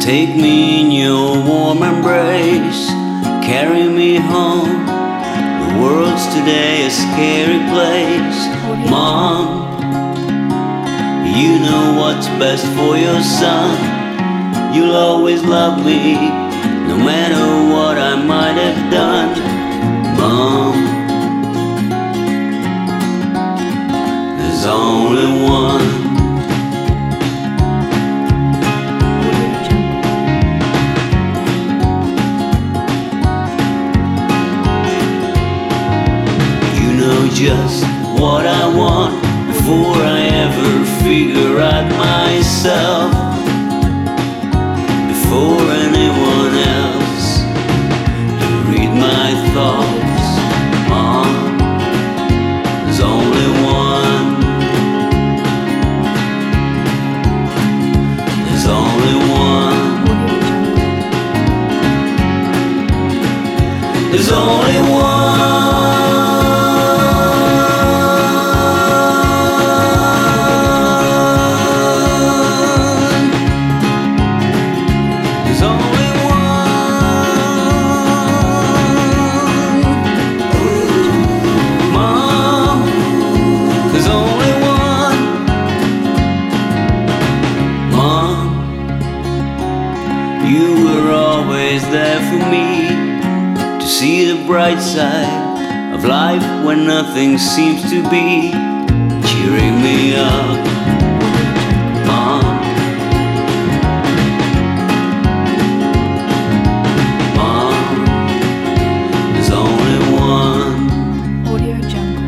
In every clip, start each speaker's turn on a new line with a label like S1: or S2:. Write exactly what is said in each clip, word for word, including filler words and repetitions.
S1: Take me in your warm embrace, carry me home. The world's today a scary place. Mom, you know what's best for your son. You'll always love me, no matter what I might have done. Mom, there's only one. Just what I want before I ever figure out myself, before anyone else to read my thoughts. Mom, there's only one. There's only one. There's only one. You were always there for me, to see the bright side of life when nothing seems to be, cheering me up, Mom. Mom, there's only one.
S2: Audio Jungle.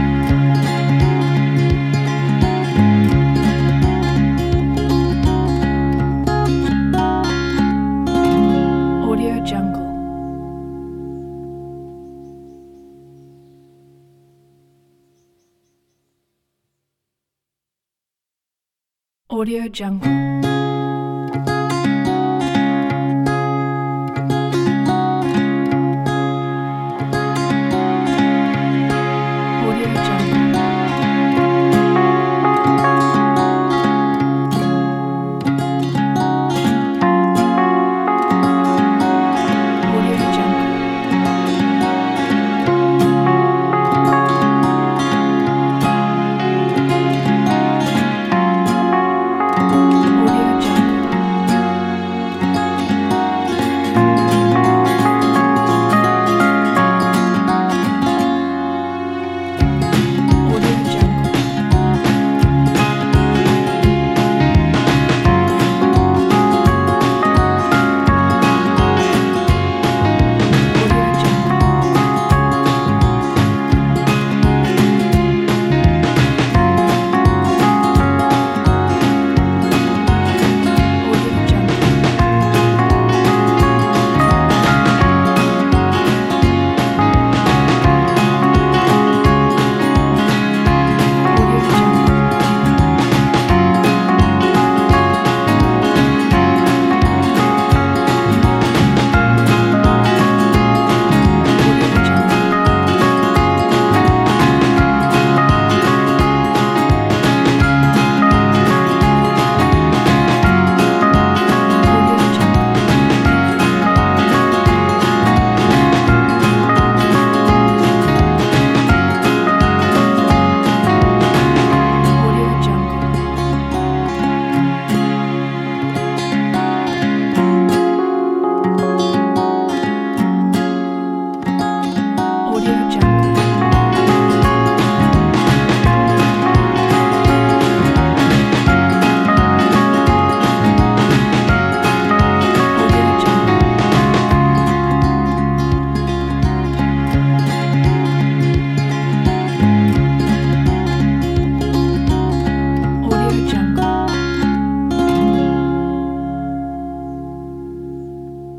S2: Audio Jungle. Audio Jungle.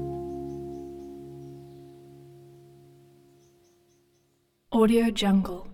S2: Audio Jungle.